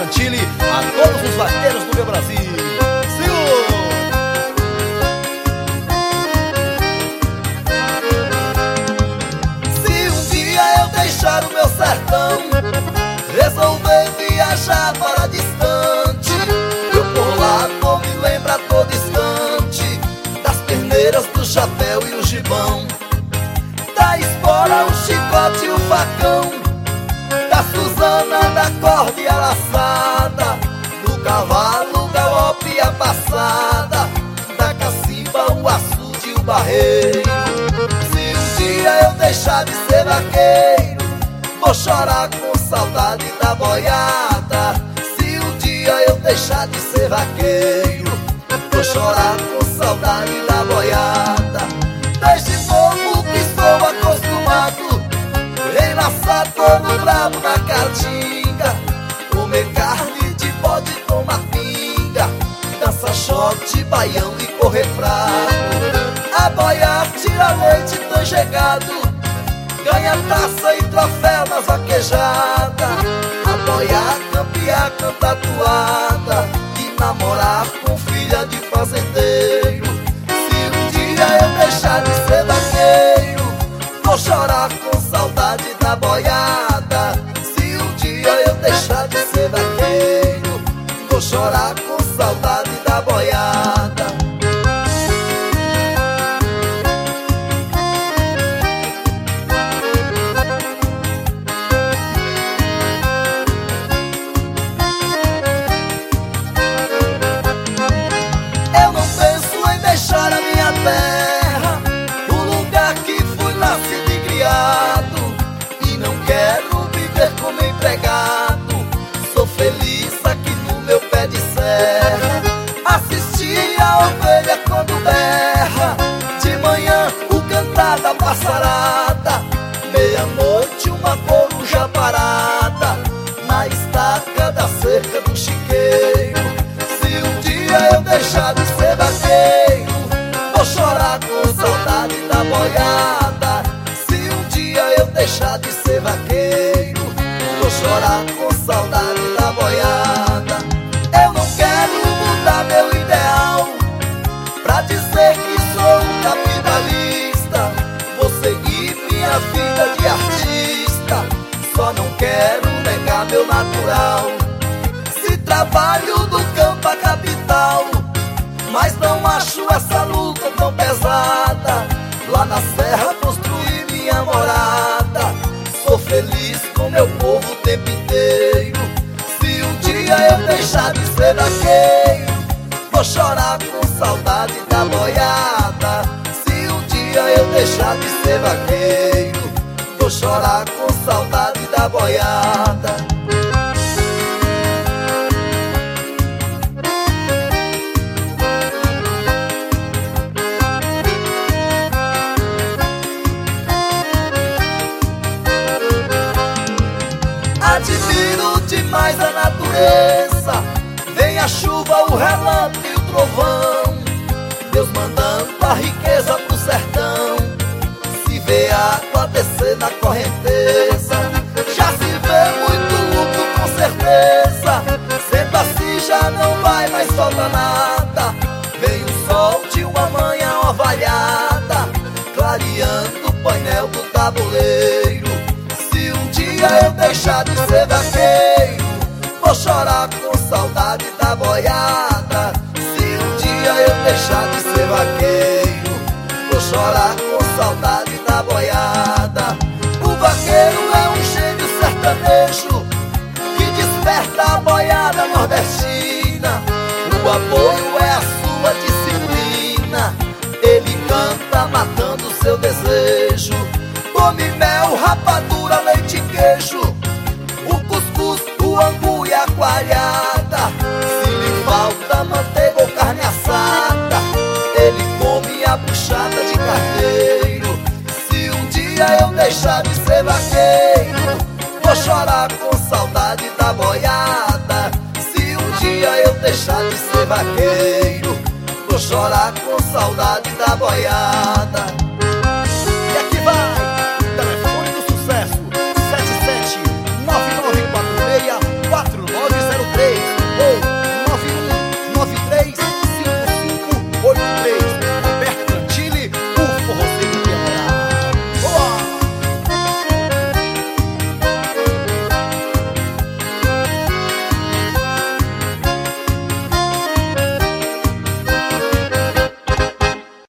Chantilly, a todos os vaqueiros do meu Brasil. Senhor! Se um dia eu deixar o meu sertão, resolver viajar para distante, eu por lá vou me lembrar todo instante das perneiras, do chapéu e o gibão, da espora, o chicote e o facão, da Suzana, da corda e a laçada, do cavalo, galope e a passada, da cacimba, o açude e o barreiro. Se um dia eu deixar de ser vaqueiro, vou chorar com saudade da boiada. Se um dia eu deixar de ser vaqueiro, vou chorar com saudade da boiada. Desde novo que sou acostumado em laçar todo bravo na caatinga, comer carne de bode com uma pinga, dançar shot, baião e correr fraco, aboiar, tirar leite tão chegado, ganha taça e troféu nas vaquejadas, aboiar, campear, cantar toada e namorar com filha de fazendeiro. Se um dia eu deixar de ser vaqueiro, vou chorar com saudade da boiada. Se um dia eu deixar de ser vaqueiro, vou chorar com saudade da boiada. Eu não penso em deixar a minha terra, o lugar que fui nascido e criado, e não quero viver como empregado. Sou feliz aqui no meu pé de serra, assistir a ovelha quando berra, de manhã o cantar da passarada, meia-noite uma coruja parada na estaca da cerca do chiqueiro. Se um dia eu deixar de ser vaqueiro, vou chorar com saudade da boiada. Se um dia eu deixar de ser vaqueiro, vou chorar com saudade da boiada. Eu não quero mudar meu ideal pra dizer que sou um capitalista, vou seguir minha vida de artista, só não quero negar meu natural. Se trabalho do campo à capital, mas não acho essa luta tão pesada. Lá na serra construí minha morada, sou feliz com meu povo o tempo inteiro. Se um dia eu deixar de ser vaqueiro, vou chorar com saudade da boiada. Se um dia eu deixar de ser vaqueiro, vou chorar com saudade da boiada. Admiro demais a natureza, vem a chuva, o relâmpago e o trovão, Deus mandando a riqueza pro sertão. Se vê água descer na correnteza, já se vê muito lucro com certeza. Sendo assim já não vai mais faltar nada, vem o sol de uma manhã orvalhada, clareando o painel do tabuleiro. Se um dia eu deixar de ser vaqueiro, vou chorar com saudade da boiada. Se um dia eu deixar de ser vaqueiro, vou chorar com saudade da boiada. O vaqueiro é um gênio sertanejo que desperta a boiada nordestina. O apoio é a sua disciplina, ele canta matando seu desejo. Come mel, rapadura, leite e queijo, o cuscuz, o angu e a coalhada. Se lhe falta manteiga ou carne assada, ele come a buchada de carneiro. Se um dia eu deixar de ser vaqueiro, vou chorar com saudade da boiada. Se um dia eu deixar de ser vaqueiro, vou chorar com saudade da boiada.